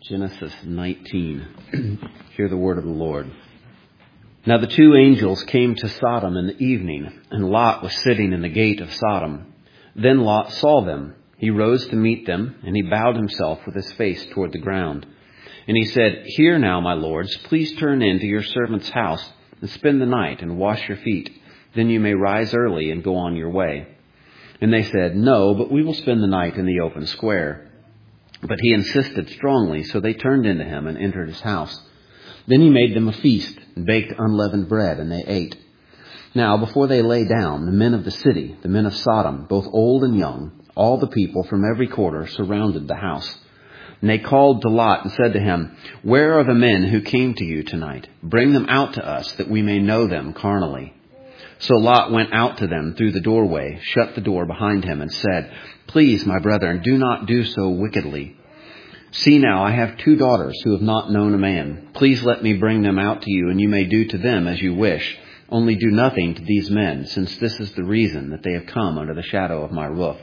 Genesis 19. Hear the word of the Lord. Now the two angels came to Sodom in the evening, and Lot was sitting in the gate of Sodom. Then Lot saw them. He rose to meet them, and he bowed himself with his face toward the ground. And he said, "Hear now, my lords, please turn into your servant's house and spend the night and wash your feet. Then you may rise early and go on your way." And they said, "No, but we will spend the night in the open square." But he insisted strongly, so they turned into him and entered his house. Then he made them a feast and baked unleavened bread, and they ate. Now, before they lay down, the men of the city, the men of Sodom, both old and young, all the people from every quarter surrounded the house. And they called to Lot and said to him, "Where are the men who came to you tonight? Bring them out to us, that we may know them carnally." So Lot went out to them through the doorway, shut the door behind him, and said, "Please, my brethren, do not do so wickedly. See now, I have 2 daughters who have not known a man. Please let me bring them out to you, and you may do to them as you wish. Only do nothing to these men, since this is the reason that they have come under the shadow of my roof."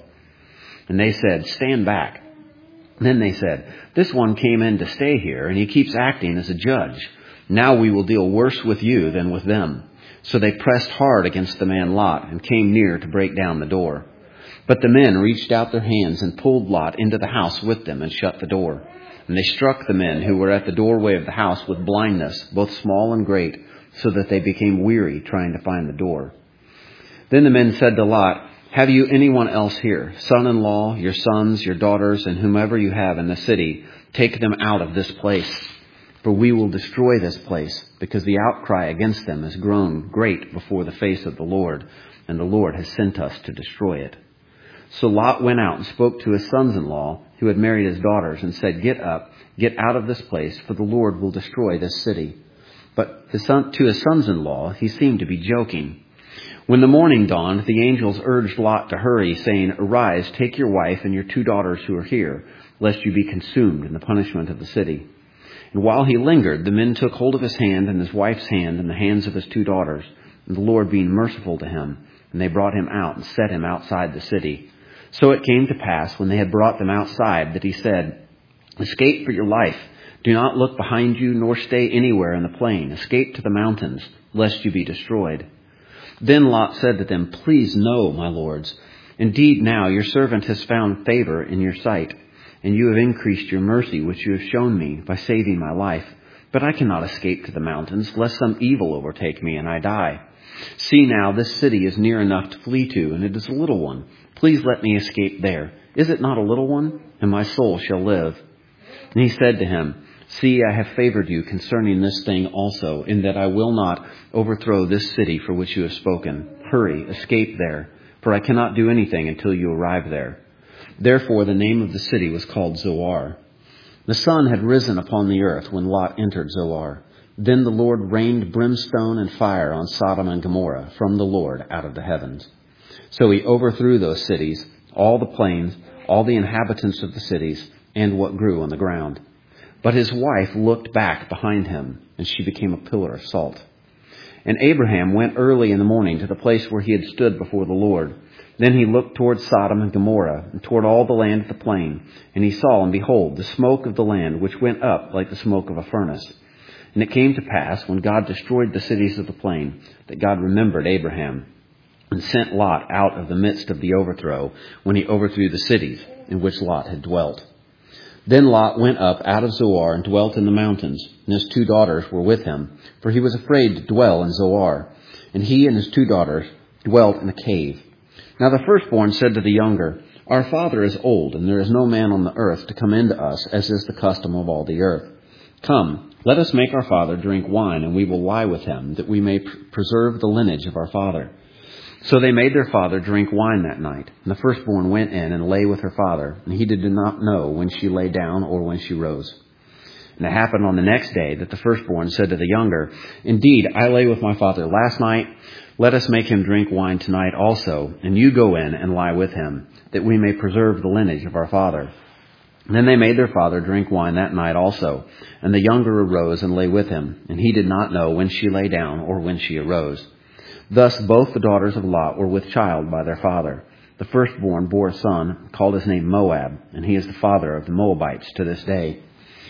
And they said, "Stand back." Then they said, "This one came in to stay here, and he keeps acting as a judge. Now we will deal worse with you than with them." So they pressed hard against the man Lot and came near to break down the door. But the men reached out their hands and pulled Lot into the house with them and shut the door. And they struck the men who were at the doorway of the house with blindness, both small and great, so that they became weary trying to find the door. Then the men said to Lot, "Have you anyone else here, son-in-law, your sons, your daughters, and whomever you have in the city? Take them out of this place. For we will destroy this place, because the outcry against them has grown great before the face of the Lord, and the Lord has sent us to destroy it." So Lot went out and spoke to his sons-in-law, who had married his daughters, and said, "Get up, get out of this place, for the Lord will destroy this city." But to his sons-in-law he seemed to be joking. When the morning dawned, the angels urged Lot to hurry, saying, "Arise, take your wife and your 2 daughters who are here, lest you be consumed in the punishment of the city." And while he lingered, the men took hold of his hand and his wife's hand and the hands of his 2 daughters, and the Lord being merciful to him, and they brought him out and set him outside the city. So it came to pass, when they had brought them outside, that he said, "Escape for your life. Do not look behind you, nor stay anywhere in the plain. Escape to the mountains, lest you be destroyed." Then Lot said to them, "Please no, my lords. Indeed, now your servant has found favor in your sight, and you have increased your mercy, which you have shown me, by saving my life. But I cannot escape to the mountains, lest some evil overtake me and I die. See now, this city is near enough to flee to, and it is a little one. Please let me escape there. Is it not a little one? And my soul shall live." And he said to him, "See, I have favored you concerning this thing also, in that I will not overthrow this city for which you have spoken. Hurry, escape there, for I cannot do anything until you arrive there." Therefore the name of the city was called Zoar. The sun had risen upon the earth when Lot entered Zoar. Then the Lord rained brimstone and fire on Sodom and Gomorrah from the Lord out of the heavens. So he overthrew those cities, all the plains, all the inhabitants of the cities, and what grew on the ground. But his wife looked back behind him, and she became a pillar of salt. And Abraham went early in the morning to the place where he had stood before the Lord. Then he looked toward Sodom and Gomorrah, and toward all the land of the plain. And he saw, and behold, the smoke of the land, which went up like the smoke of a furnace. And it came to pass, when God destroyed the cities of the plain, that God remembered Abraham, and sent Lot out of the midst of the overthrow, when he overthrew the cities in which Lot had dwelt. Then Lot went up out of Zoar and dwelt in the mountains, and his 2 daughters were with him, for he was afraid to dwell in Zoar. And he and his 2 daughters dwelt in a cave. Now the firstborn said to the younger, "Our father is old, and there is no man on the earth to come in to us, as is the custom of all the earth. Come, let us make our father drink wine, and we will lie with him, that we may preserve the lineage of our father." So they made their father drink wine that night. And the firstborn went in and lay with her father, and he did not know when she lay down or when she rose. And it happened on the next day that the firstborn said to the younger, "Indeed, I lay with my father last night. Let us make him drink wine tonight also, and you go in and lie with him, that we may preserve the lineage of our father." And then they made their father drink wine that night also. And the younger arose and lay with him, and he did not know when she lay down or when she arose. Thus both the daughters of Lot were with child by their father. The firstborn bore a son, called his name Moab, and he is the father of the Moabites to this day.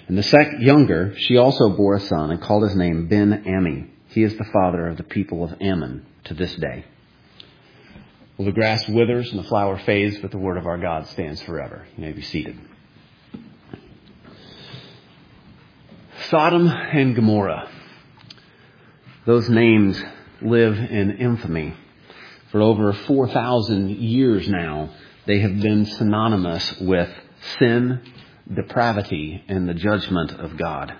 And the younger, she also bore a son and called his name Ben-Ammi. He is the father of the people of Ammon to this day. Well, the grass withers and the flower fades, but the word of our God stands forever. You may be seated. Sodom and Gomorrah. Those names live in infamy. For over 4,000 years now, they have been synonymous with sin, depravity, and the judgment of God.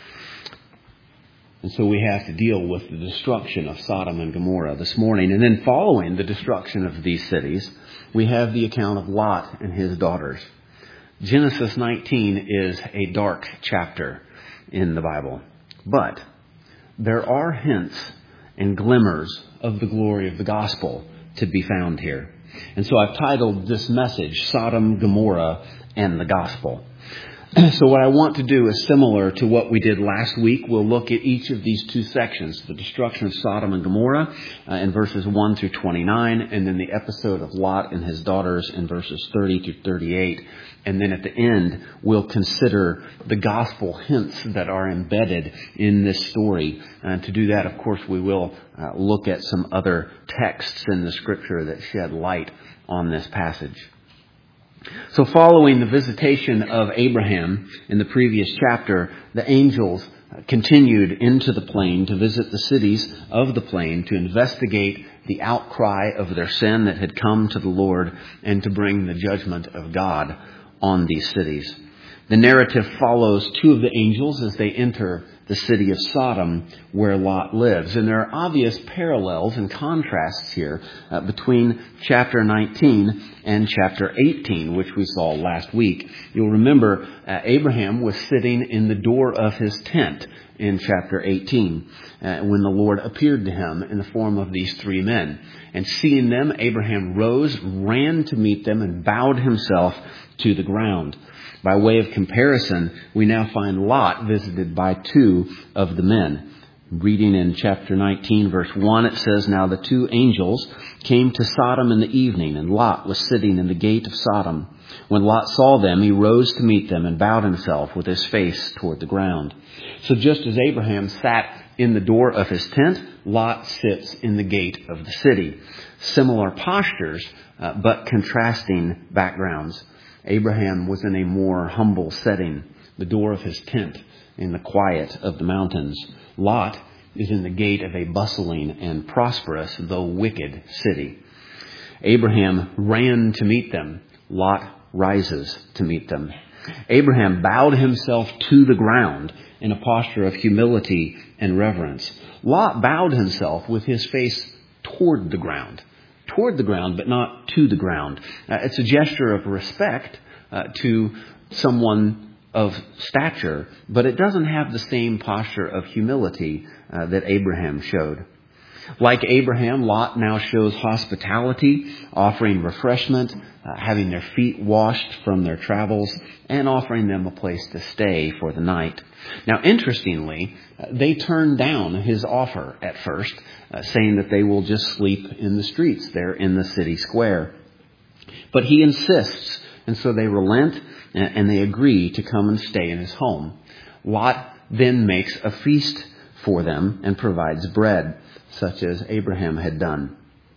And so we have to deal with the destruction of Sodom and Gomorrah this morning. And then following the destruction of these cities, we have the account of Lot and his daughters. Genesis 19 is a dark chapter in the Bible. But there are hints and glimmers of the glory of the gospel to be found here. And so I've titled this message, Sodom, Gomorrah, and the Gospel. So what I want to do is similar to what we did last week. We'll look at each of these two sections, the destruction of Sodom and Gomorrah in verses 1 through 29, and then the episode of Lot and his daughters in verses 30 through 38. And then at the end, we'll consider the gospel hints that are embedded in this story. And to do that, of course, we will look at some other texts in the Scripture that shed light on this passage. So following the visitation of Abraham in the previous chapter, the angels continued into the plain to visit the cities of the plain to investigate the outcry of their sin that had come to the Lord and to bring the judgment of God on these cities. The narrative follows two of the angels as they enter the city of Sodom where Lot lives. And there are obvious parallels and contrasts here between chapter 19 and chapter 18, which we saw last week. You'll remember Abraham was sitting in the door of his tent in chapter 18 when the Lord appeared to him in the form of these three men. And seeing them, Abraham rose, ran to meet them, and bowed himself to the ground. By way of comparison, we now find Lot visited by two of the men. Reading in chapter 19, verse 1, it says, "Now the two angels came to Sodom in the evening, and Lot was sitting in the gate of Sodom. When Lot saw them, he rose to meet them and bowed himself with his face toward the ground." So just as Abraham sat in the door of his tent, Lot sits in the gate of the city. Similar postures, but contrasting backgrounds. Abraham was in a more humble setting, the door of his tent in the quiet of the mountains. Lot is in the gate of a bustling and prosperous, though wicked, city. Abraham ran to meet them. Lot rises to meet them. Abraham bowed himself to the ground in a posture of humility and reverence. Lot bowed himself with his face toward the ground, but not to the ground. It's a gesture of respect to someone of stature, but it doesn't have the same posture of humility that Abraham showed. Like Abraham, Lot now shows hospitality, offering refreshment, having their feet washed from their travels, and offering them a place to stay for the night. Now, interestingly, they turned down his offer at first, saying that they will just sleep in the streets there in the city square. But he insists, and so they relent and they agree to come and stay in his home. Lot then makes a feast for them and provides bread, such as Abraham had done.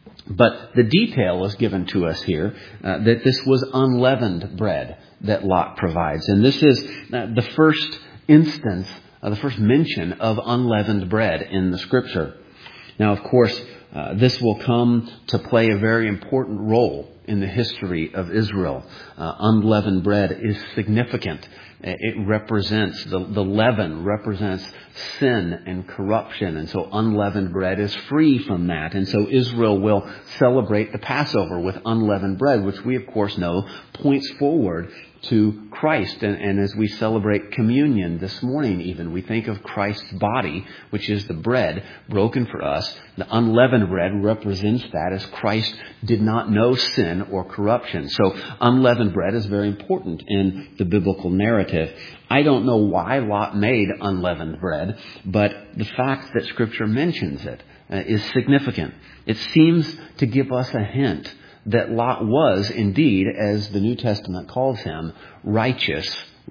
But the detail is given to us here that this was unleavened bread that Lot provides. And this is the first instance, the first mention of unleavened bread in the Scripture. Now, of course, this will come to play a very important role in the history of Israel. Unleavened bread is significant. It represents, the leaven represents sin and corruption. And so unleavened bread is free from that. And so Israel will celebrate the Passover with unleavened bread, which we, of course, know points forward to Christ. And as we celebrate communion this morning even, we think of Christ's body, which is the bread broken for us. The unleavened bread represents that, as Christ did not know sin or corruption. So unleavened bread is very important in the biblical narrative. I don't know why Lot made unleavened bread, but the fact that Scripture mentions it is significant. It seems to give us a hint that Lot was indeed, as the New Testament calls him, righteous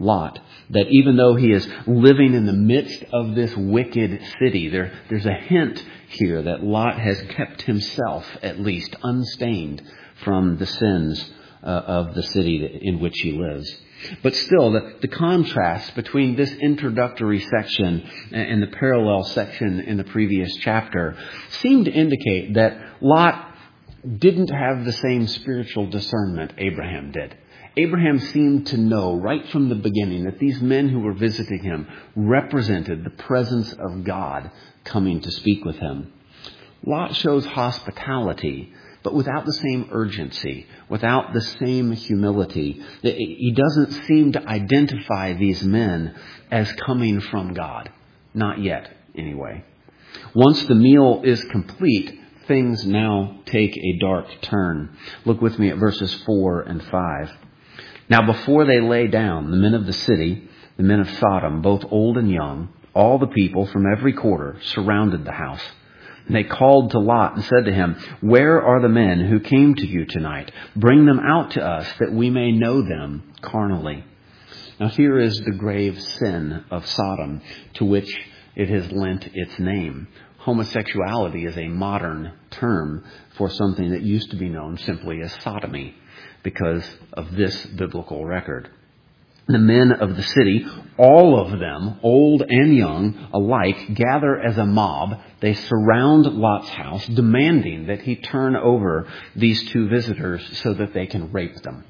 Lot, that even though he is living in the midst of this wicked city, there's a hint here that Lot has kept himself, at least, unstained from the sins of the city in which he lives. But still, the contrast between this introductory section and the parallel section in the previous chapter seemed to indicate that Lot didn't have the same spiritual discernment Abraham did. Abraham seemed to know right from the beginning that these men who were visiting him represented the presence of God coming to speak with him. Lot shows hospitality, but without the same urgency, without the same humility. He doesn't seem to identify these men as coming from God. Not yet, anyway. Once the meal is complete, things now take a dark turn. Look with me at verses 4 and 5. Now before they lay down, the men of the city, the men of Sodom, both old and young, all the people from every quarter surrounded the house. And they called to Lot and said to him, "Where are the men who came to you tonight? Bring them out to us that we may know them carnally." Now here is the grave sin of Sodom to which it has lent its name. Homosexuality is a modern term for something that used to be known simply as sodomy because of this biblical record. The men of the city, all of them, old and young alike, gather as a mob. They surround Lot's house, demanding that he turn over these two visitors so that they can rape them.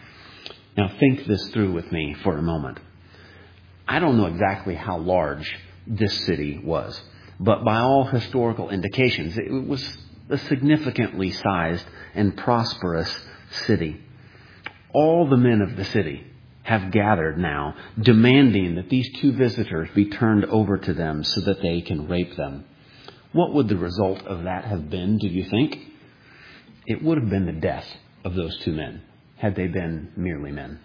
Now think this through with me for a moment. I don't know exactly how large this city was, but by all historical indications, it was a significantly sized and prosperous city. All the men of the city have gathered now, demanding that these two visitors be turned over to them so that they can rape them. What would the result of that have been, do you think? It would have been the death of those two men, had they been merely men.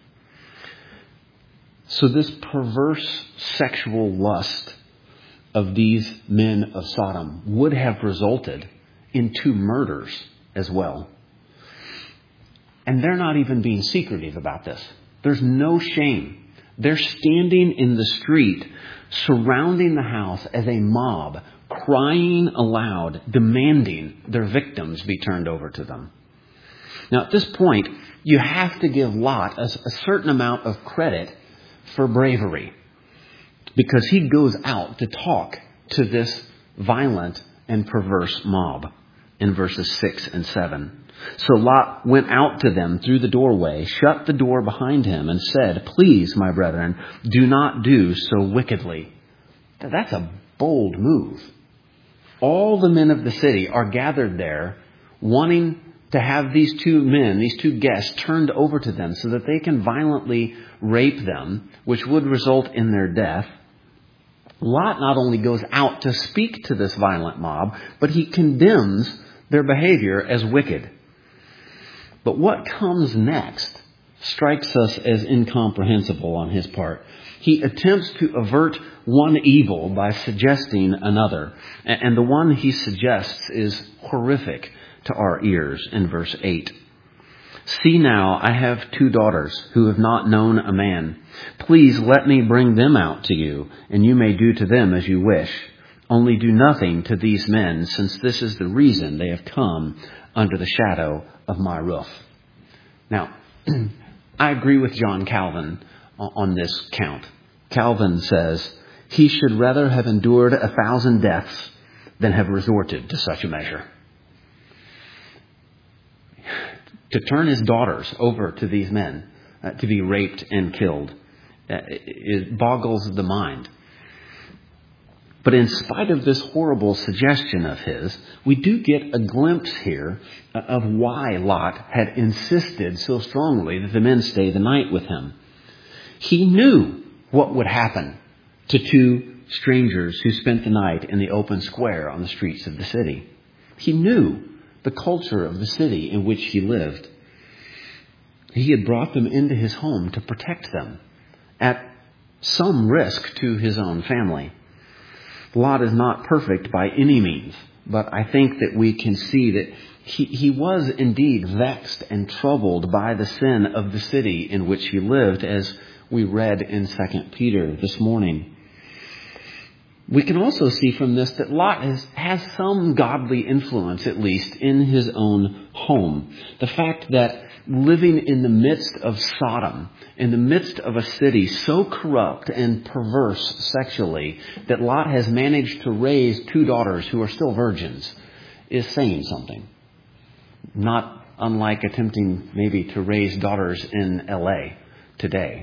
So this perverse sexual lust of these men of Sodom would have resulted in two murders as well. And they're not even being secretive about this. There's no shame. They're standing in the street, surrounding the house as a mob, crying aloud, demanding their victims be turned over to them. Now, at this point, you have to give Lot a certain amount of credit for bravery, because he goes out to talk to this violent and perverse mob in verses 6 and 7. So Lot went out to them through the doorway, shut the door behind him, and said, "Please, my brethren, do not do so wickedly." That's a bold move. All the men of the city are gathered there, wanting to have these two men, these two guests, turned over to them so that they can violently rape them, which would result in their death. Lot not only goes out to speak to this violent mob, but he condemns their behavior as wicked. But what comes next strikes us as incomprehensible on his part. He attempts to avert one evil by suggesting another. And the one he suggests is horrific to our ears in verse 8. "See now, I have 2 daughters who have not known a man. Please let me bring them out to you, and you may do to them as you wish. Only do nothing to these men, since this is the reason they have come under the shadow of my roof." Now, I agree with John Calvin on this count. Calvin says, he should rather have endured 1,000 deaths than have resorted to such a measure. To turn his daughters over to these men to be raped and killed, it boggles the mind. But in spite of this horrible suggestion of his, we do get a glimpse here of why Lot had insisted so strongly that the men stay the night with him. He knew what would happen to 2 strangers who spent the night in the open square on the streets of the city. He knew the culture of the city in which he lived. He had brought them into his home to protect them at some risk to his own family. Lot is not perfect by any means, but I think that we can see that he was indeed vexed and troubled by the sin of the city in which he lived, as we read in 2 Peter this morning. We can also see from this that Lot has some godly influence, at least, in his own home. The fact that living in the midst of Sodom, in the midst of a city so corrupt and perverse sexually, that Lot has managed to raise 2 daughters who are still virgins, is saying something. Not unlike attempting maybe to raise daughters in LA today.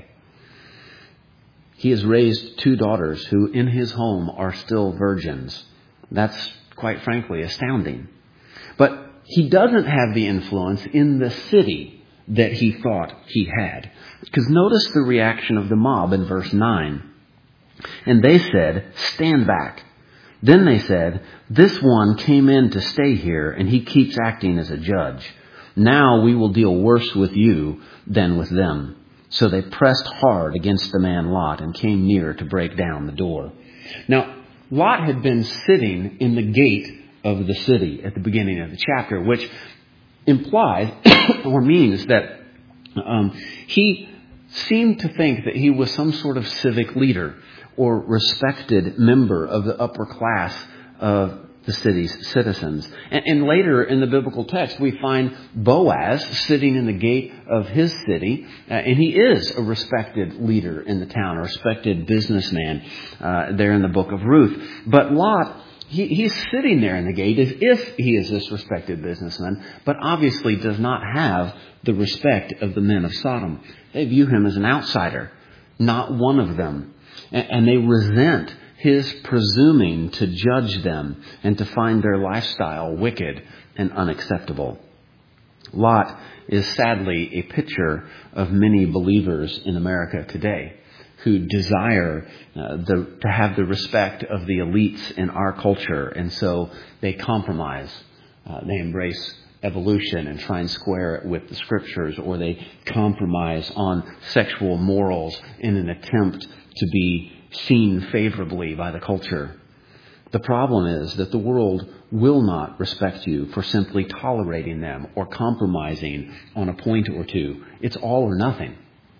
He has raised 2 daughters who in his home are still virgins. That's quite frankly astounding. But he doesn't have the influence in the city that he thought he had. Because notice the reaction of the mob in verse 9. And they said, "Stand back." Then they said, "This one came in to stay here, and he keeps acting as a judge. Now we will deal worse with you than with them." So they pressed hard against the man Lot and came near to break down the door. Now, Lot had been sitting in the gate of the city at the beginning of the chapter, which implies or means that he seemed to think that he was some sort of civic leader or respected member of the upper class of the city's citizens. And later in the biblical text, we find Boaz sitting in the gate of his city, and he is a respected leader in the town, a respected businessman there in the book of Ruth. But Lot, he's sitting there in the gate as if he is this respected businessman, but obviously does not have the respect of the men of Sodom. They view him as an outsider, not one of them. And they resent his presuming to judge them and to find their lifestyle wicked and unacceptable. Lot is sadly a picture of many believers in America today who desire to have the respect of the elites in our culture, and so they compromise. They embrace evolution and try and square it with the scriptures, or they compromise on sexual morals in an attempt to be seen favorably by the culture. The problem is that the world will not respect you for simply tolerating them or compromising on a point or two. It's all or nothing.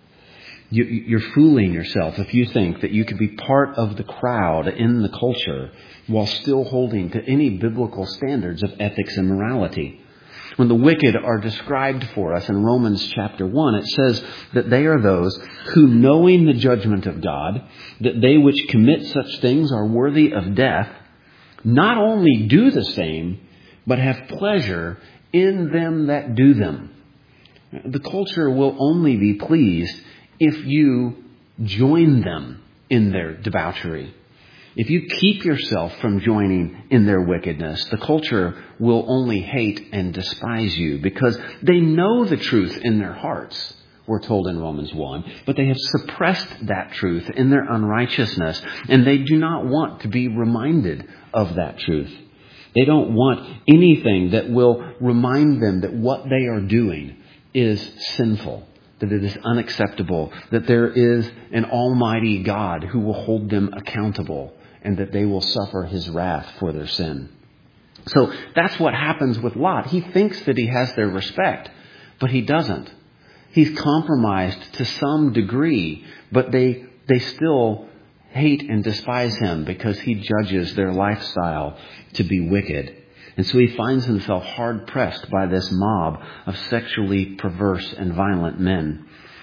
You're fooling yourself if you think that you could be part of the crowd in the culture while still holding to any biblical standards of ethics and morality. When the wicked are described for us in Romans chapter 1, it says that they are those who, knowing the judgment of God, that they which commit such things are worthy of death, not only do the same, but have pleasure in them that do them. The culture will only be pleased if you join them in their debauchery. If you keep yourself from joining in their wickedness, the culture will only hate and despise you because they know the truth in their hearts, we're told in Romans 1, but they have suppressed that truth in their unrighteousness, and they do not want to be reminded of that truth. They don't want anything that will remind them that what they are doing is sinful, that it is unacceptable, that there is an almighty God who will hold them accountable, and that they will suffer his wrath for their sin. So that's what happens with Lot. He thinks that he has their respect, but he doesn't. He's compromised to some degree, but they still hate and despise him because he judges their lifestyle to be wicked. And so he finds himself hard-pressed by this mob of sexually perverse and violent men.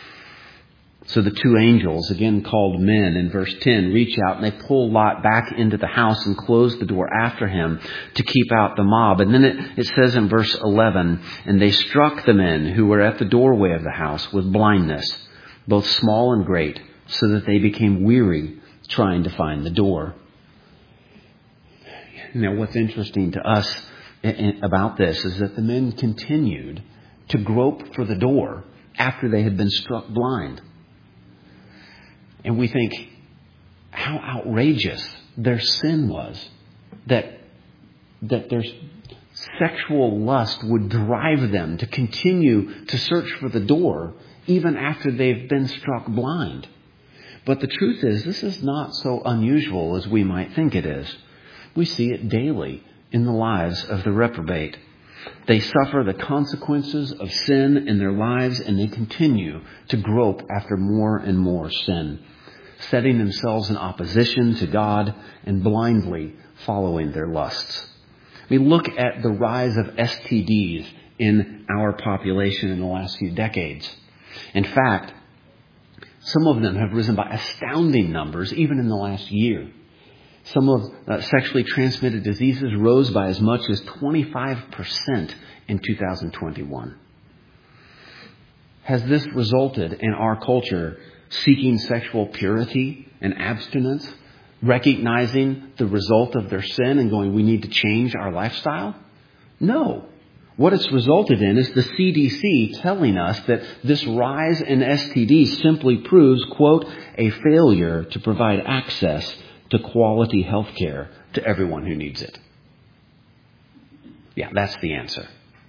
So the 2 angels, again called men in verse 10, reach out and they pull Lot back into the house and close the door after him to keep out the mob. And then it says in verse 11, and they struck the men who were at the doorway of the house with blindness, both small and great, so that they became weary trying to find the door. Now, what's interesting to us about this is that the men continued to grope for the door after they had been struck blind. And we think how outrageous their sin was, that their sexual lust would drive them to continue to search for the door even after they've been struck blind. But the truth is, this is not so unusual as we might think it is. We see it daily in the lives of the reprobate. They suffer the consequences of sin in their lives, and they continue to grope after more and more sin, setting themselves in opposition to God and blindly following their lusts. We look at the rise of STDs in our population in the last few decades. In fact, some of them have risen by astounding numbers, even in the last year. Some of sexually transmitted diseases rose by as much as 25% in 2021. Has this resulted in our culture seeking sexual purity and abstinence, recognizing the result of their sin and going, we need to change our lifestyle? No. What it's resulted in is the CDC telling us that this rise in STDs simply proves, quote, a failure to provide access to quality health care to everyone who needs it. Yeah, that's the answer.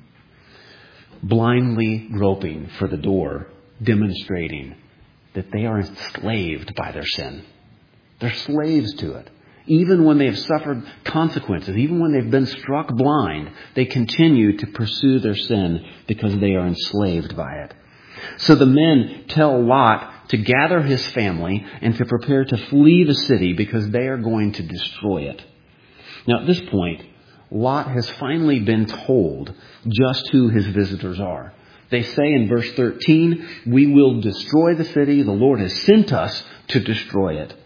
Blindly groping for the door, demonstrating that they are enslaved by their sin. They're slaves to it. Even when they have suffered consequences, even when they've been struck blind, they continue to pursue their sin because they are enslaved by it. So the men tell Lot to gather his family and to prepare to flee the city because they are going to destroy it. Now at this point, Lot has finally been told just who his visitors are. They say in verse 13, we will destroy the city. The Lord has sent us to destroy it.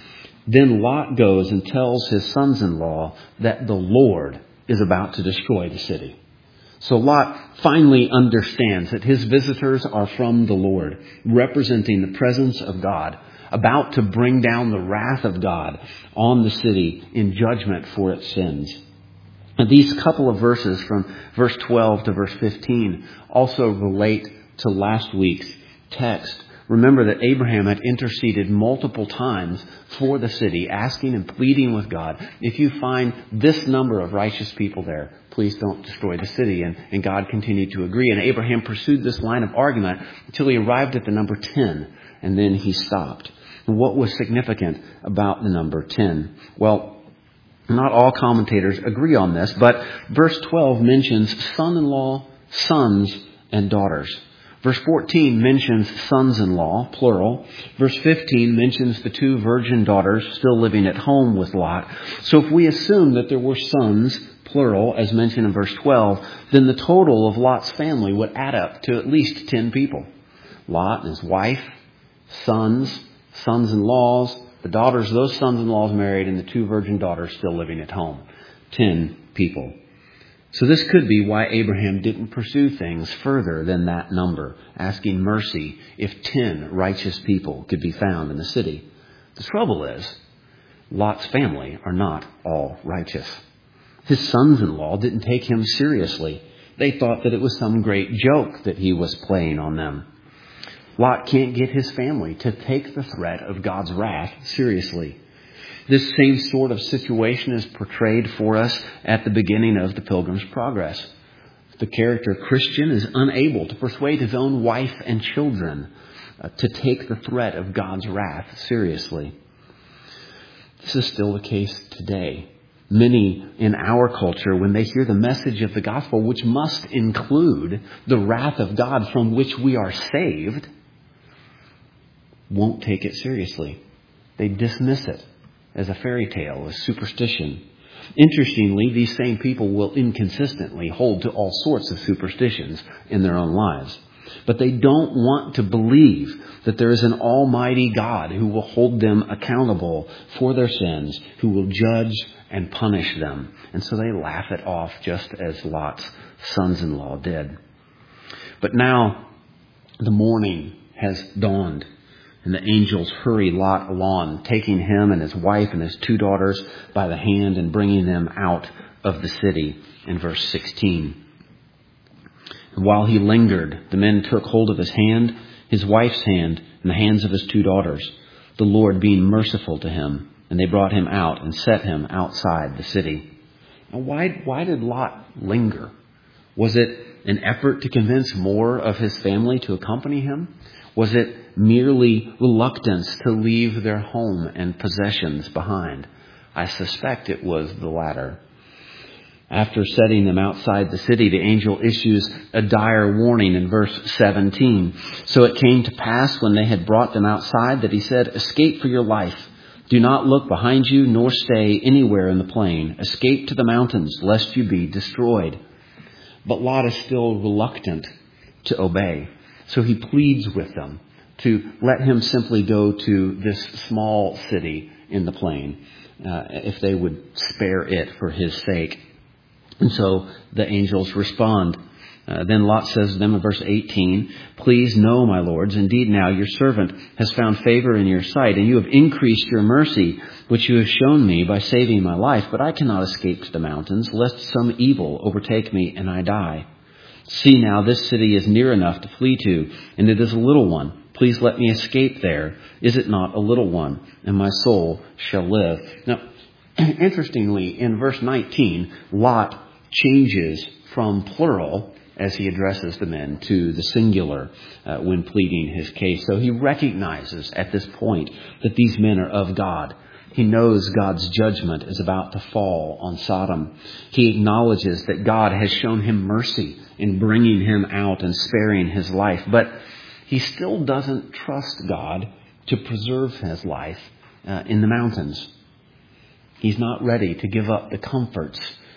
Then Lot goes and tells his sons-in-law that the Lord is about to destroy the city. So Lot finally understands that his visitors are from the Lord, representing the presence of God, about to bring down the wrath of God on the city in judgment for its sins. And these couple of verses from verse 12 to verse 15 also relate to last week's text. Remember that Abraham had interceded multiple times for the city, asking and pleading with God, if you find this number of righteous people there, please don't destroy the city. And God continued to agree. And Abraham pursued this line of argument until he arrived at the number 10, and then he stopped. And what was significant about the number 10? Well, not all commentators agree on this, but verse 12 mentions son-in-law, sons, and daughters. Verse 14 mentions sons-in-law, plural. Verse 15 mentions the two virgin daughters still living at home with Lot. So if we assume that there were sons, plural, as mentioned in verse 12, then the total of Lot's family would add up to at least 10 people. Lot and his wife, sons, sons-in-laws, the daughters of those sons-in-laws married, and the two virgin daughters still living at home. 10 people. So this could be why Abraham didn't pursue things further than that number, asking mercy if 10 righteous people could be found in the city. The trouble is, Lot's family are not all righteous. His sons-in-law didn't take him seriously. They thought that it was some great joke that he was playing on them. Lot can't get his family to take the threat of God's wrath seriously. This same sort of situation is portrayed for us at the beginning of the Pilgrim's Progress. The character Christian is unable to persuade his own wife and children to take the threat of God's wrath seriously. This is still the case today. Many in our culture, when they hear the message of the gospel, which must include the wrath of God from which we are saved, won't take it seriously. They dismiss it as a fairy tale, as superstition. Interestingly, these same people will inconsistently hold to all sorts of superstitions in their own lives. But they don't want to believe that there is an almighty God who will hold them accountable for their sins, who will judge and punish them. And so they laugh it off, just as Lot's sons-in-law did. But now the morning has dawned, and the angels hurry Lot along, taking him and his wife and his two daughters by the hand and bringing them out of the city in verse 16. And while he lingered, the men took hold of his hand, his wife's hand, and the hands of his two daughters, the Lord being merciful to him. And they brought him out and set him outside the city. Now, why did Lot linger? Was it an effort to convince more of his family to accompany him? Was it merely reluctance to leave their home and possessions behind? I suspect it was the latter. After setting them outside the city, the angel issues a dire warning in verse 17. So it came to pass when they had brought them outside that he said, "Escape for your life. Do not look behind you, nor stay anywhere in the plain. Escape to the mountains, lest you be destroyed." But Lot is still reluctant to obey. So he pleads with them to let him simply go to this small city in the plain, if they would spare it for his sake. And so the angels respond. Then Lot says to them in verse 18, "Please know, my lords, indeed now your servant has found favor in your sight, and you have increased your mercy, which you have shown me by saving my life. But I cannot escape to the mountains, lest some evil overtake me and I die. See now, this city is near enough to flee to, and it is a little one. Please let me escape there. Is it not a little one? And my soul shall live." Now, interestingly, in verse 19, Lot changes from plural as he addresses the men to the singular when pleading his case. So he recognizes at this point that these men are of God. He knows God's judgment is about to fall on Sodom. He acknowledges that God has shown him mercy in bringing him out and sparing his life. But he still doesn't trust God to preserve his life in the mountains. He's not ready to give up the comforts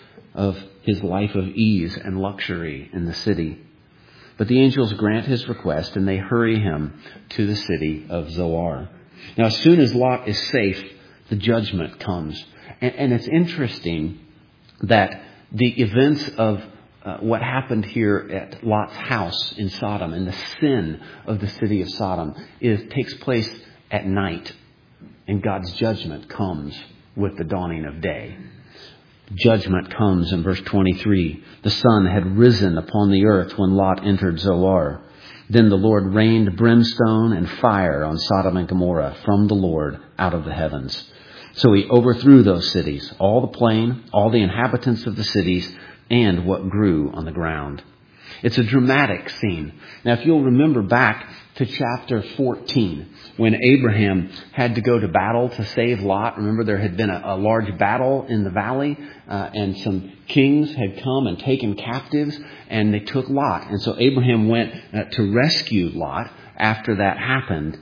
of his life of ease and luxury in the city. But the angels grant his request, and they hurry him to the city of Zoar. Now, as soon as Lot is safe, the judgment comes. And it's interesting that the events of what happened here at Lot's house in Sodom and the sin of the city of Sodom takes place at night. And God's judgment comes with the dawning of day. Judgment comes in verse 23. The sun had risen upon the earth when Lot entered Zoar. Then the Lord rained brimstone and fire on Sodom and Gomorrah from the Lord out of the heavens. So he overthrew those cities, all the plain, all the inhabitants of the cities, and what grew on the ground. It's a dramatic scene. Now, if you'll remember back to chapter 14, when Abraham had to go to battle to save Lot. Remember, there had been a large battle in the valley, and some kings had come and taken captives, and they took Lot. And so Abraham went to rescue Lot after that happened.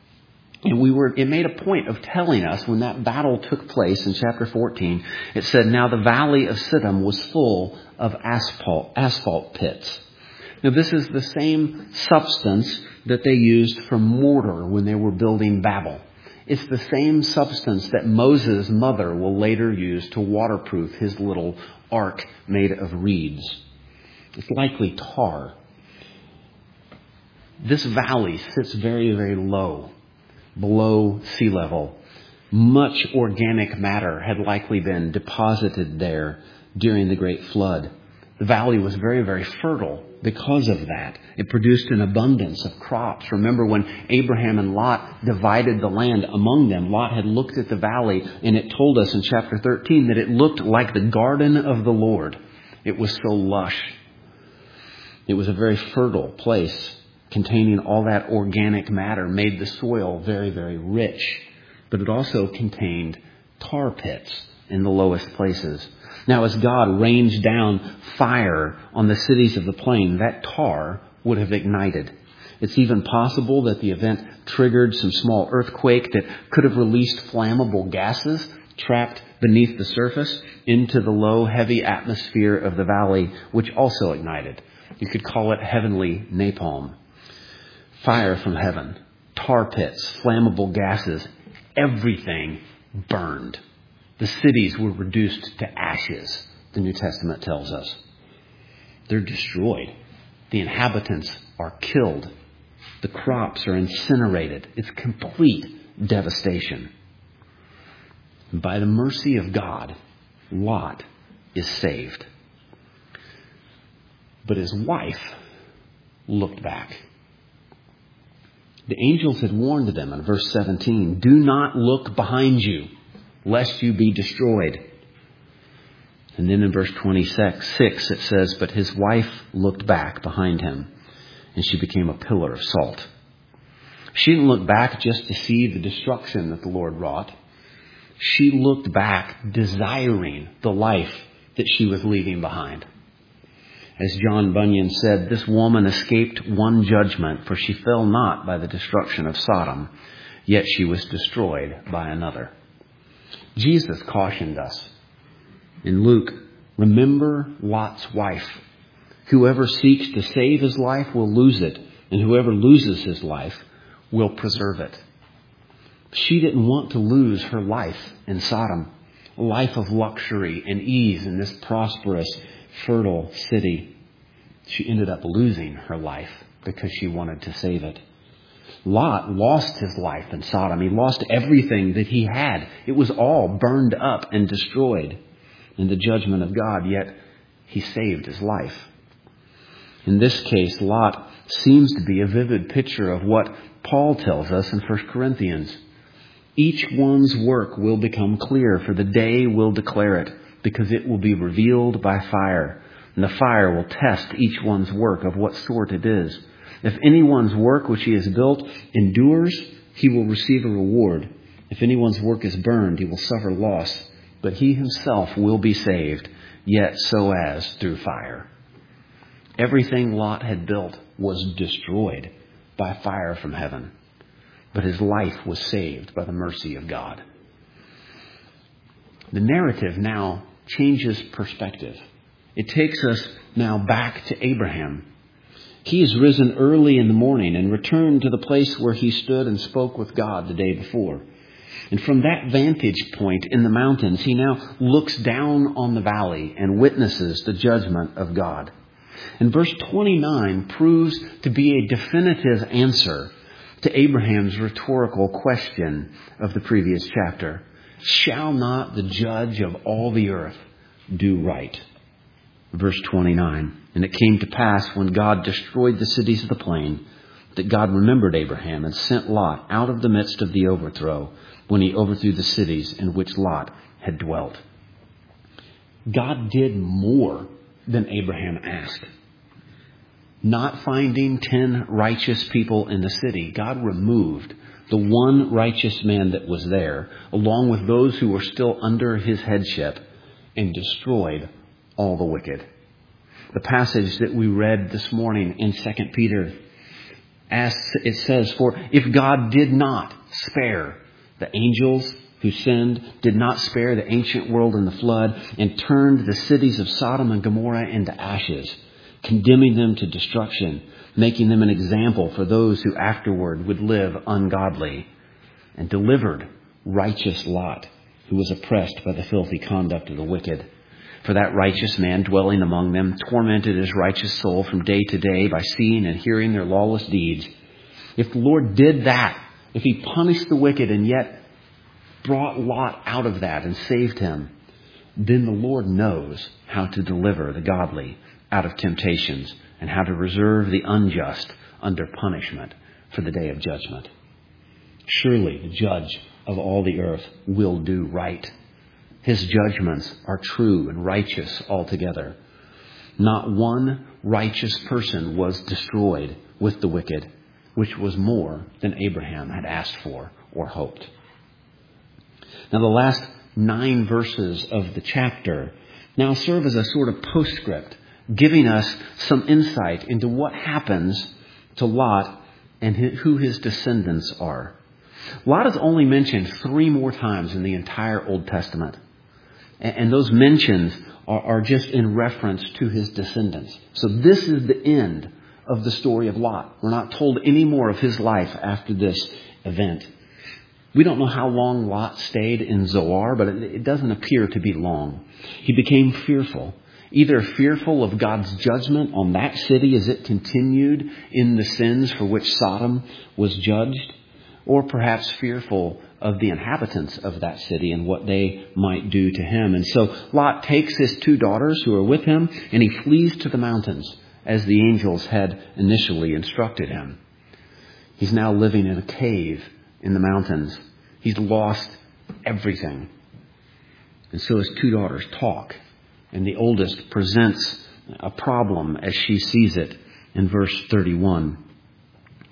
And it made a point of telling us when that battle took place in chapter 14, it said, "Now the valley of Siddim was full of asphalt pits." Now, this is the same substance that they used for mortar when they were building Babel. It's the same substance that Moses' mother will later use to waterproof his little ark made of reeds. It's likely tar. This valley sits very, very low, below sea level. Much organic matter had likely been deposited there during the Great Flood. The valley was very, very fertile because of that. It produced an abundance of crops. Remember when Abraham and Lot divided the land among them, Lot had looked at the valley, and it told us in chapter 13 that it looked like the garden of the Lord. It was so lush. It was a very fertile place containing all that organic matter, made the soil very, very rich. But it also contained tar pits in the lowest places. Now, as God rains down fire on the cities of the plain, that tar would have ignited. It's even possible that the event triggered some small earthquake that could have released flammable gases trapped beneath the surface into the low, heavy atmosphere of the valley, which also ignited. You could call it heavenly napalm. Fire from heaven, tar pits, flammable gases, everything burned. The cities were reduced to ashes, the New Testament tells us. They're destroyed. The inhabitants are killed. The crops are incinerated. It's complete devastation. And by the mercy of God, Lot is saved. But his wife looked back. The angels had warned them in verse 17, "Do not look behind you, lest you be destroyed." And then in verse 26, it says, "But his wife looked back behind him, and she became a pillar of salt." She didn't look back just to see the destruction that the Lord wrought. She looked back desiring the life that she was leaving behind. As John Bunyan said, this woman escaped one judgment, for she fell not by the destruction of Sodom, yet she was destroyed by another. Jesus cautioned us in Luke, remember Lot's wife. Whoever seeks to save his life will lose it, and whoever loses his life will preserve it. She didn't want to lose her life in Sodom, a life of luxury and ease in this prosperous, fertile city. She ended up losing her life because she wanted to save it. Lot lost his life in Sodom. He lost everything that he had. It was all burned up and destroyed in the judgment of God, yet he saved his life. In this case, Lot seems to be a vivid picture of what Paul tells us in 1 Corinthians. Each one's work will become clear, for the day will declare it, because it will be revealed by fire. And the fire will test each one's work of what sort it is. If anyone's work which he has built endures, he will receive a reward. If anyone's work is burned, he will suffer loss. But he himself will be saved, yet so as through fire. Everything Lot had built was destroyed by fire from heaven. But his life was saved by the mercy of God. The narrative now changes perspective. It takes us now back to Abraham. He has risen early in the morning and returned to the place where he stood and spoke with God the day before. And from that vantage point in the mountains, he now looks down on the valley and witnesses the judgment of God. And verse 29 proves to be a definitive answer to Abraham's rhetorical question of the previous chapter. Shall not the judge of all the earth do right? Verse 29. And it came to pass when God destroyed the cities of the plain, that God remembered Abraham and sent Lot out of the midst of the overthrow, when he overthrew the cities in which Lot had dwelt. God did more than Abraham asked. Not finding 10 righteous people in the city, God removed the one righteous man that was there, along with those who were still under his headship, and destroyed all the wicked. The passage that we read this morning in 2 Peter, it says, for if God did not spare the angels who sinned, did not spare the ancient world in the flood, and turned the cities of Sodom and Gomorrah into ashes, condemning them to destruction, making them an example for those who afterward would live ungodly, and delivered righteous Lot, who was oppressed by the filthy conduct of the wicked. For that righteous man dwelling among them tormented his righteous soul from day to day by seeing and hearing their lawless deeds. If the Lord did that, if he punished the wicked and yet brought Lot out of that and saved him, then the Lord knows how to deliver the godly out of temptations and how to reserve the unjust under punishment for the day of judgment. Surely the judge of all the earth will do right. His judgments are true and righteous altogether. Not one righteous person was destroyed with the wicked, which was more than Abraham had asked for or hoped. Now the last 9 verses of the chapter now serve as a sort of postscript, giving us some insight into what happens to Lot and who his descendants are. Lot is only mentioned 3 more times in the entire Old Testament. And those mentions are just in reference to his descendants. So this is the end of the story of Lot. We're not told any more of his life after this event. We don't know how long Lot stayed in Zoar, but it doesn't appear to be long. He became fearful, either fearful of God's judgment on that city as it continued in the sins for which Sodom was judged, or perhaps fearful of the inhabitants of that city and what they might do to him. And so Lot takes his 2 daughters who are with him, and he flees to the mountains as the angels had initially instructed him. He's now living in a cave in the mountains. He's lost everything. And so his 2 daughters talk, and the oldest presents a problem as she sees it in verse 31.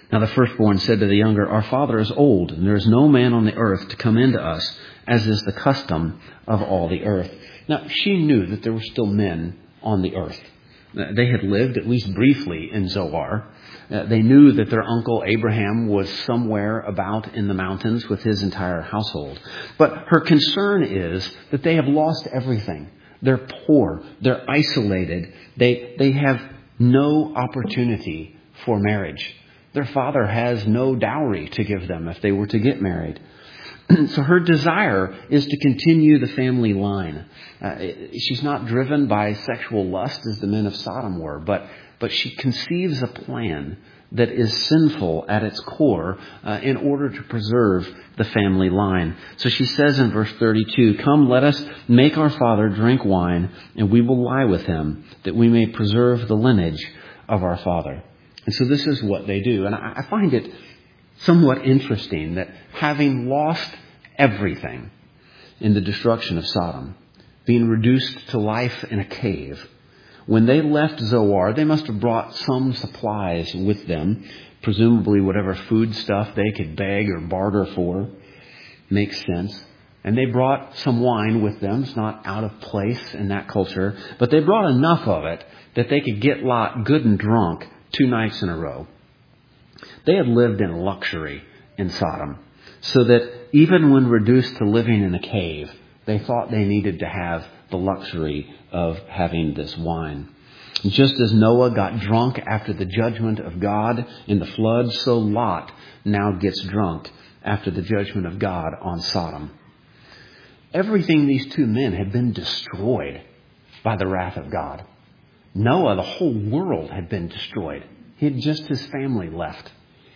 Now the firstborn said to the younger, Our father is old, and there is no man on the earth to come into us, as is the custom of all the earth. Now she knew that there were still men on the earth. They had lived, at least briefly, in Zoar. They knew that their uncle Abraham was somewhere about in the mountains with his entire household. But her concern is that they have lost everything. They're poor. They're isolated. They have no opportunity for marriage. Their father has no dowry to give them if they were to get married. So her desire is to continue the family line. She's not driven by sexual lust as the men of Sodom were, but she conceives a plan that is sinful at its core in order to preserve the family line. So she says in verse 32, Come, let us make our father drink wine, and we will lie with him, that we may preserve the lineage of our father. And so this is what they do. And I find it somewhat interesting that having lost everything in the destruction of Sodom, being reduced to life in a cave, when they left Zoar, they must have brought some supplies with them, presumably whatever food stuff they could beg or barter for. Makes sense. And they brought some wine with them. It's not out of place in that culture. But they brought enough of it that they could get Lot good and drunk 2 nights in a row. They had lived in luxury in Sodom, so that even when reduced to living in a cave, they thought they needed to have the luxury of having this wine. Just as Noah got drunk after the judgment of God in the flood, so Lot now gets drunk after the judgment of God on Sodom. Everything these 2 men had been destroyed by the wrath of God. Noah, the whole world had been destroyed. He had just his family left.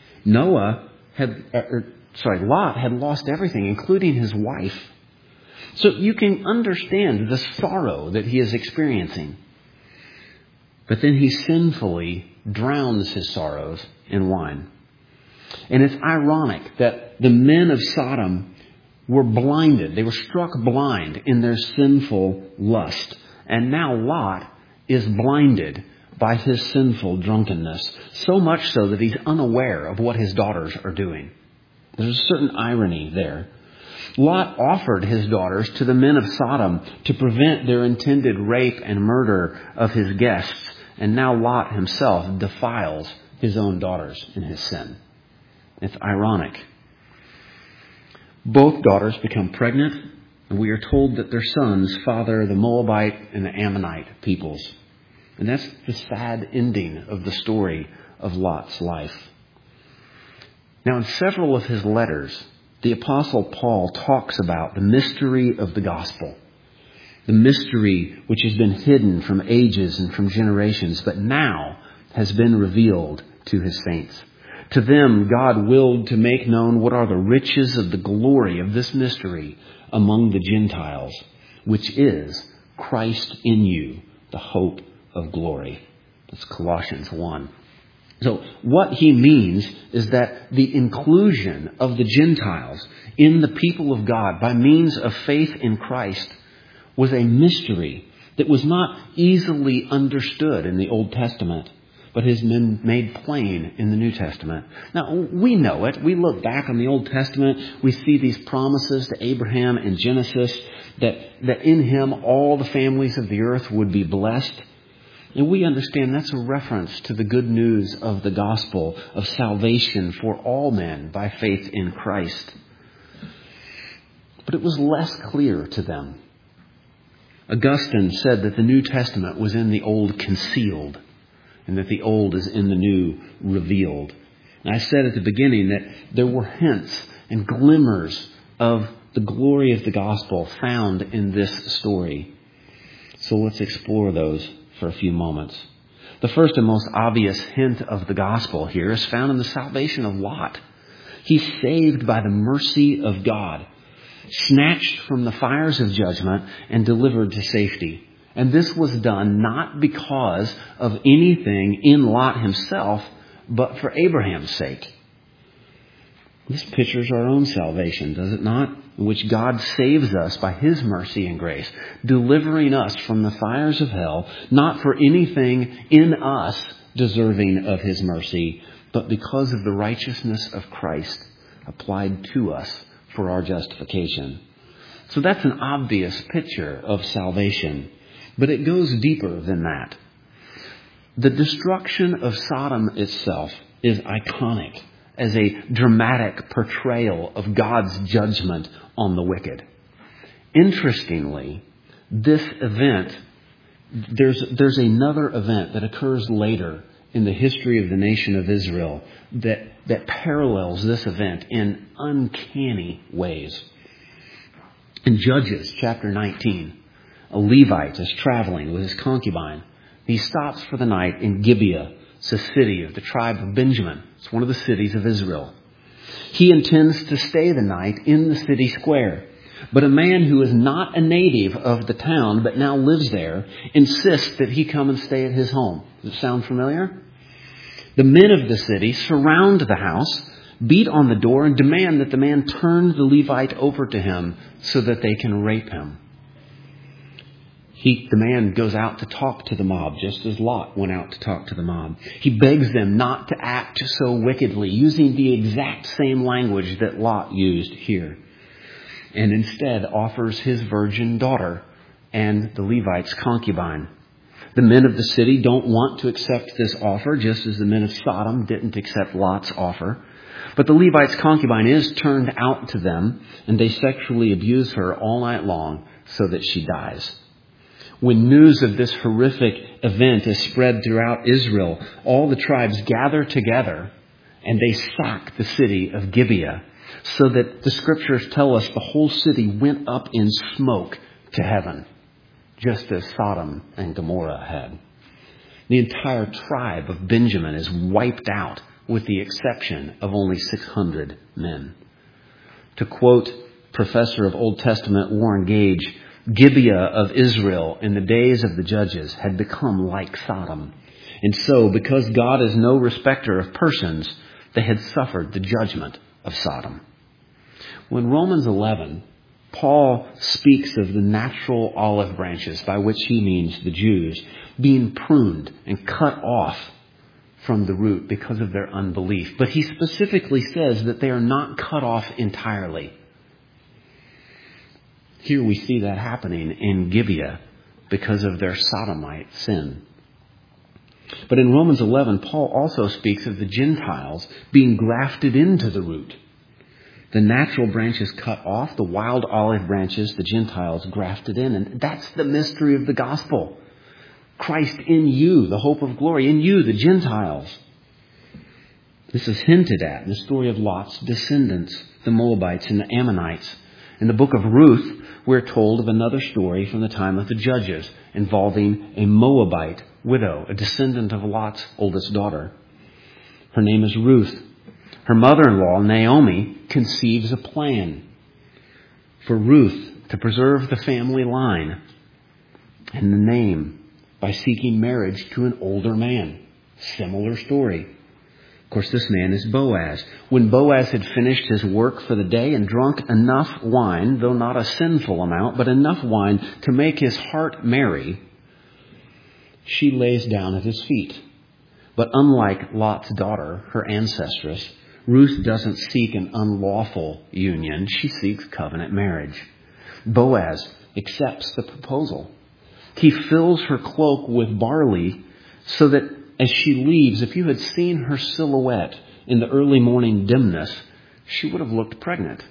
Lot had lost everything, including his wife. So you can understand the sorrow that he is experiencing. But then he sinfully drowns his sorrows in wine. And it's ironic that the men of Sodom were blinded. They were struck blind in their sinful lust. And now Lot is blinded by his sinful drunkenness, so much so that he's unaware of what his daughters are doing. There's a certain irony there. Lot offered his daughters to the men of Sodom to prevent their intended rape and murder of his guests, and now Lot himself defiles his own daughters in his sin. It's ironic. Both daughters become pregnant, and we are told that their sons father the Moabite and the Ammonite peoples. And that's the sad ending of the story of Lot's life. Now, in several of his letters, the Apostle Paul talks about the mystery of the gospel. The mystery which has been hidden from ages and from generations, but now has been revealed to his saints. To them, God willed to make known what are the riches of the glory of this mystery among the Gentiles, which is Christ in you, the hope of glory. That's Colossians 1. So what he means is that the inclusion of the Gentiles in the people of God by means of faith in Christ was a mystery that was not easily understood in the Old Testament, but has been made plain in the New Testament. Now, we know it. We look back on the Old Testament. We see these promises to Abraham in Genesis that in him all the families of the earth would be blessed. And we understand that's a reference to the good news of the gospel of salvation for all men by faith in Christ. But it was less clear to them. Augustine said that the New Testament was in the Old concealed, and that the Old is in the New revealed. And I said at the beginning that there were hints and glimmers of the glory of the gospel found in this story. So let's explore those for a few moments. The first and most obvious hint of the gospel here is found in the salvation of Lot. He's saved by the mercy of God, snatched from the fires of judgment and delivered to safety. And this was done not because of anything in Lot himself, but for Abraham's sake. This pictures our own salvation, does it not? In which God saves us by his mercy and grace, delivering us from the fires of hell, not for anything in us deserving of his mercy, but because of the righteousness of Christ applied to us for our justification. So that's an obvious picture of salvation, but it goes deeper than that. The destruction of Sodom itself is iconic as a dramatic portrayal of God's judgment on the wicked. Interestingly, this event, there's another event that occurs later in the history of the nation of Israel that parallels this event in uncanny ways. In Judges chapter 19, a Levite is traveling with his concubine. He stops for the night in Gibeah. It's a city of the tribe of Benjamin. It's one of the cities of Israel. He intends to stay the night in the city square. But a man who is not a native of the town but now lives there insists that he come and stay at his home. Does it sound familiar? The men of the city surround the house, beat on the door, and demand that the man turn the Levite over to him so that they can rape him. The man goes out to talk to the mob, just as Lot went out to talk to the mob. He begs them not to act so wickedly, using the exact same language that Lot used here, and instead offers his virgin daughter and the Levite's concubine. The men of the city don't want to accept this offer, just as the men of Sodom didn't accept Lot's offer. But the Levite's concubine is turned out to them, and they sexually abuse her all night long so that she dies. When news of this horrific event is spread throughout Israel, all the tribes gather together and they sack the city of Gibeah, so that the scriptures tell us the whole city went up in smoke to heaven, just as Sodom and Gomorrah had. The entire tribe of Benjamin is wiped out, with the exception of only 600 men. To quote Professor of Old Testament Warren Gage, Gibeah of Israel in the days of the judges had become like Sodom. And so, because God is no respecter of persons, they had suffered the judgment of Sodom. When Romans 11, Paul speaks of the natural olive branches, by which he means the Jews, being pruned and cut off from the root because of their unbelief. But he specifically says that they are not cut off entirely. Here we see that happening in Gibeah because of their sodomite sin. But in Romans 11, Paul also speaks of the Gentiles being grafted into the root. The natural branches cut off, the wild olive branches, the Gentiles grafted in. And that's the mystery of the gospel. Christ in you, the hope of glory, in you, the Gentiles. This is hinted at in the story of Lot's descendants, the Moabites and the Ammonites. In the book of Ruth, we're told of another story from the time of the Judges involving a Moabite widow, a descendant of Lot's oldest daughter. Her name is Ruth. Her mother-in-law, Naomi, conceives a plan for Ruth to preserve the family line and the name by seeking marriage to an older man. Similar story. Of course, this man is Boaz. When Boaz had finished his work for the day and drunk enough wine, though not a sinful amount, but enough wine to make his heart merry, she lays down at his feet. But unlike Lot's daughter, her ancestress, Ruth doesn't seek an unlawful union. She seeks covenant marriage. Boaz accepts the proposal. He fills her cloak with barley so that as she leaves, if you had seen her silhouette in the early morning dimness, she would have looked pregnant.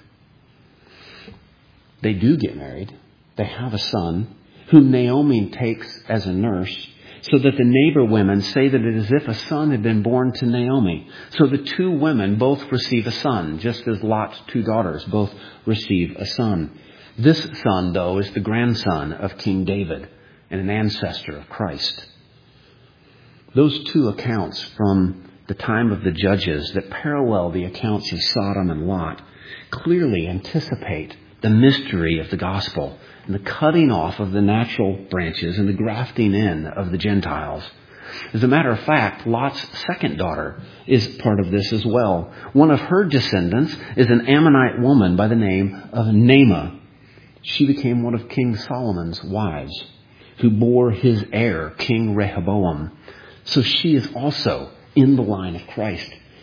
They do get married. They have a son whom Naomi takes as a nurse, so that the neighbor women say that it is as if a son had been born to Naomi. So the two women both receive a son, just as Lot's two daughters both receive a son. This son, though, is the grandson of King David and an ancestor of Christ. Those two accounts from the time of the Judges that parallel the accounts of Sodom and Lot clearly anticipate the mystery of the gospel and the cutting off of the natural branches and the grafting in of the Gentiles. As a matter of fact, Lot's second daughter is part of this as well. One of her descendants is an Ammonite woman by the name of Naamah. She became one of King Solomon's wives, who bore his heir, King Rehoboam. So she is also in the line of Christ.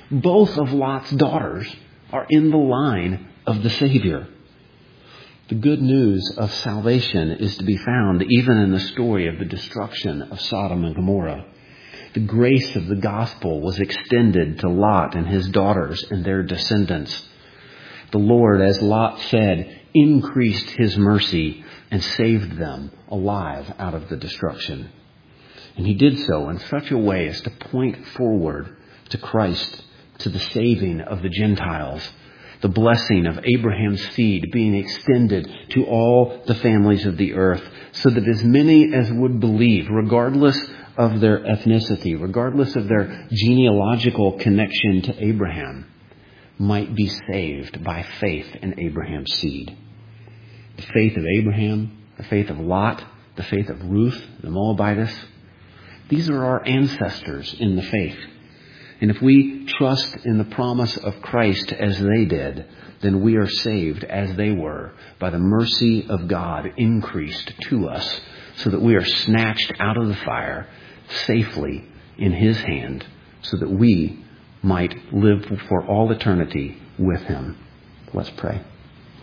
Both of Lot's daughters are in the line of the Savior. The good news of salvation is to be found even in the story of the destruction of Sodom and Gomorrah. The grace of the gospel was extended to Lot and his daughters and their descendants. The Lord, as Lot said, increased his mercy and saved them alive out of the destruction. And he did so in such a way as to point forward to Christ, to the saving of the Gentiles, the blessing of Abraham's seed being extended to all the families of the earth, so that as many as would believe, regardless of their ethnicity, regardless of their genealogical connection to Abraham, might be saved by faith in Abraham's seed. The faith of Abraham, the faith of Lot, the faith of Ruth, the Moabitess, these are our ancestors in the faith. And if we trust in the promise of Christ as they did, then we are saved as they were by the mercy of God increased to us, so that we are snatched out of the fire safely in His hand, so that we might live for all eternity with Him. Let's pray.